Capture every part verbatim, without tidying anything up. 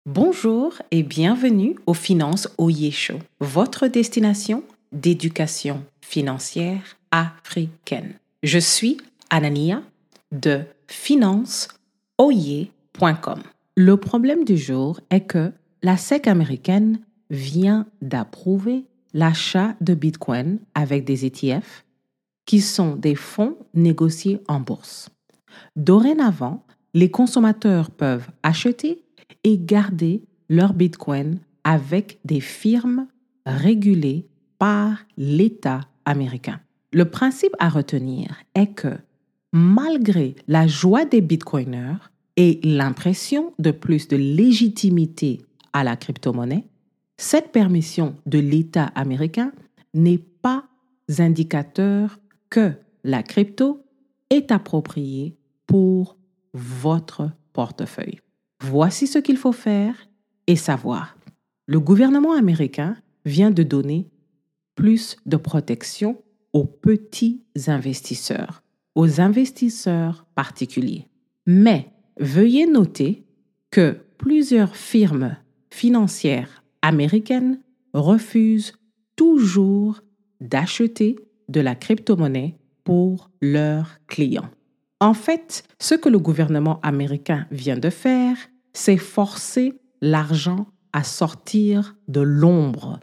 Bonjour et bienvenue au Finance Oye Show, votre destination d'éducation financière africaine. Je suis Anania de finance oye point com. Le problème du jour est que la S E C américaine vient d'approuver l'achat de Bitcoin avec des E T F qui sont des fonds négociés en bourse. Dorénavant, les consommateurs peuvent acheter et garder leur Bitcoin avec des firmes régulées par l'État américain. Le principe à retenir est que, malgré la joie des Bitcoiners et l'impression de plus de légitimité à la crypto-monnaie, cette permission de l'État américain n'est pas indicateur que la crypto est appropriée pour votre portefeuille. Voici ce qu'il faut faire et savoir. Le gouvernement américain vient de donner plus de protection aux petits investisseurs, aux investisseurs particuliers. Mais veuillez noter que plusieurs firmes financières américaines refusent toujours d'acheter de la crypto-monnaie pour leurs clients. En fait, ce que le gouvernement américain vient de faire, c'est forcer l'argent à sortir de l'ombre.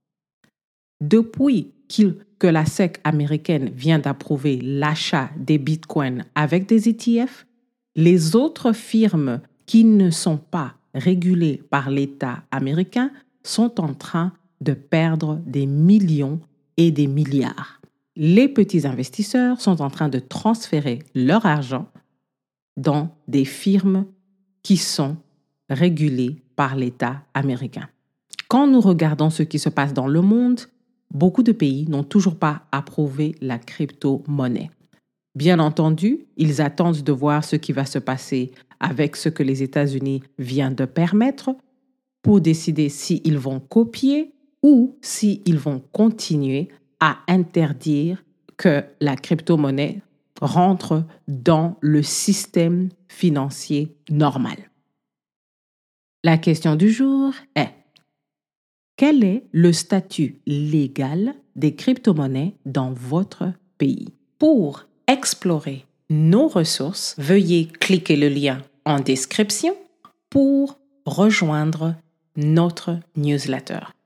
Depuis qu'il, que la S E C américaine vient d'approuver l'achat des bitcoins avec des E T F, les autres firmes qui ne sont pas régulées par l'État américain sont en train de perdre des millions et des milliards. Les petits investisseurs sont en train de transférer leur argent dans des firmes qui sont régulées par l'État américain. Quand nous regardons ce qui se passe dans le monde, beaucoup de pays n'ont toujours pas approuvé la crypto-monnaie. Bien entendu, ils attendent de voir ce qui va se passer avec ce que les États-Unis viennent de permettre pour décider s'ils vont copier ou s'ils vont continuer à interdire que la crypto-monnaie rentre dans le système financier normal. La question du jour est: quel est le statut légal des crypto-monnaies dans votre pays? Pour explorer nos ressources, veuillez cliquer le lien en description pour rejoindre notre newsletter.